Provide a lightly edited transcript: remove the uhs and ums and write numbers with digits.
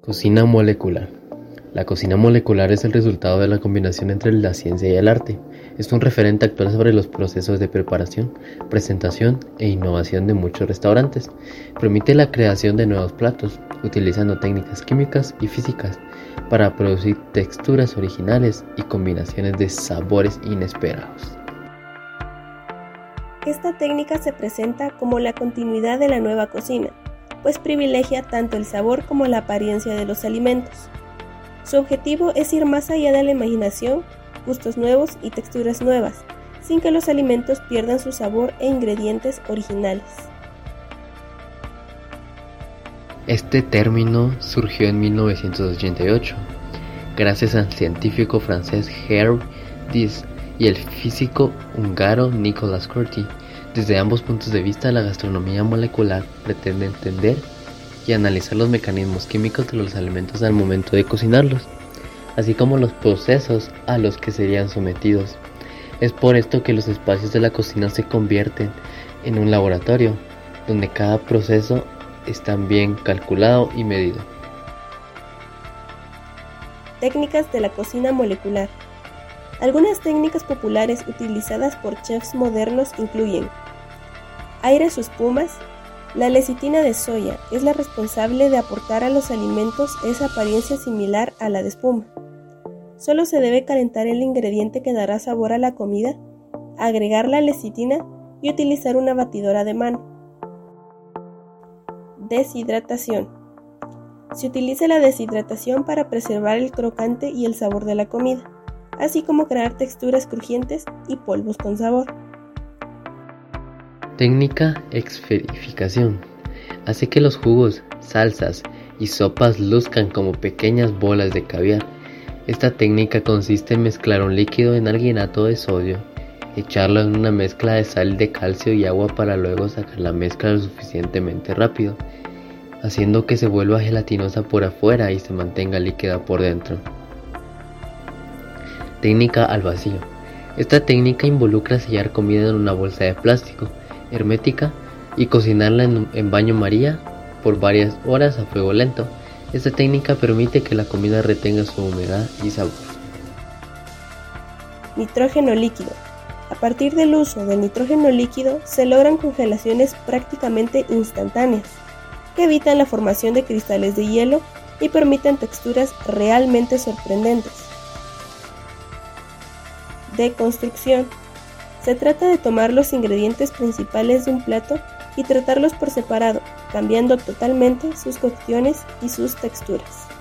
Cocina molecular. La cocina molecular es el resultado de la combinación entre la ciencia y el arte. Es un referente actual sobre los procesos de preparación, presentación e innovación de muchos restaurantes. Permite la creación de nuevos platos, utilizando técnicas químicas y físicas para producir texturas originales y combinaciones de sabores inesperados. Esta técnica se presenta como la continuidad de la nueva cocina, pues privilegia tanto el sabor como la apariencia de los alimentos. Su objetivo es ir más allá de la imaginación, gustos nuevos y texturas nuevas, sin que los alimentos pierdan su sabor e ingredientes originales. Este término surgió en 1988, gracias al científico francés Henri Dès y el físico húngaro Nicolas Corti. Desde ambos puntos de vista, la gastronomía molecular pretende entender y analizar los mecanismos químicos de los alimentos al momento de cocinarlos, así como los procesos a los que serían sometidos. Es por esto que los espacios de la cocina se convierten en un laboratorio, donde cada proceso está bien calculado y medido. Técnicas de la cocina molecular. Algunas técnicas populares utilizadas por chefs modernos incluyen aires o espumas. La lecitina de soya es la responsable de aportar a los alimentos esa apariencia similar a la de espuma. Solo se debe calentar el ingrediente que dará sabor a la comida, agregar la lecitina y utilizar una batidora de mano. Deshidratación. Se utiliza la deshidratación para preservar el crocante y el sabor de la comida, así como crear texturas crujientes y polvos con sabor. Técnica esferificación. Hace que los jugos, salsas y sopas luzcan como pequeñas bolas de caviar. Esta técnica consiste en mezclar un líquido en alginato de sodio, echarlo en una mezcla de sal de calcio y agua para luego sacar la mezcla lo suficientemente rápido, haciendo que se vuelva gelatinosa por afuera y se mantenga líquida por dentro. Técnica al vacío. Esta técnica involucra sellar comida en una bolsa de plástico hermética y cocinarla en baño María por varias horas a fuego lento. Esta técnica permite que la comida retenga su humedad y sabor. Nitrógeno líquido. A partir del uso del nitrógeno líquido se logran congelaciones prácticamente instantáneas, que evitan la formación de cristales de hielo y permiten texturas realmente sorprendentes. Deconstrucción. Se trata de tomar los ingredientes principales de un plato y tratarlos por separado, cambiando totalmente sus cocciones y sus texturas.